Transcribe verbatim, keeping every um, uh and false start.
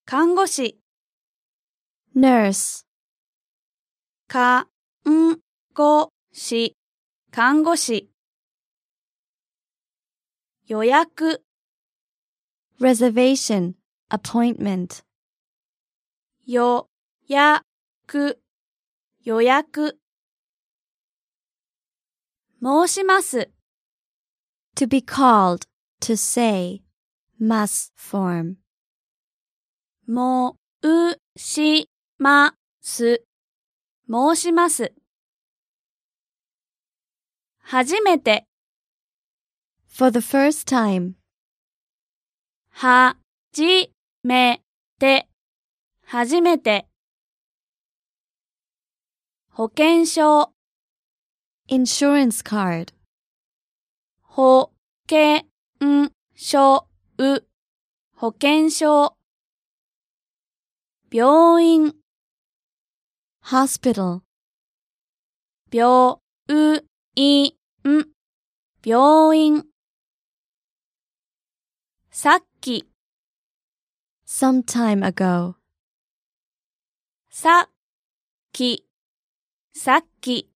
看護師 nurse, かんごし看護師予約 reservation, appointment, 予約予約申します to be called, to say, must form, もうします申します初めて for the first time, はじめて初めて保険証 insurance card, 保険証保険証病院 hospital, 病院病院さっき some time ago, さっきさっき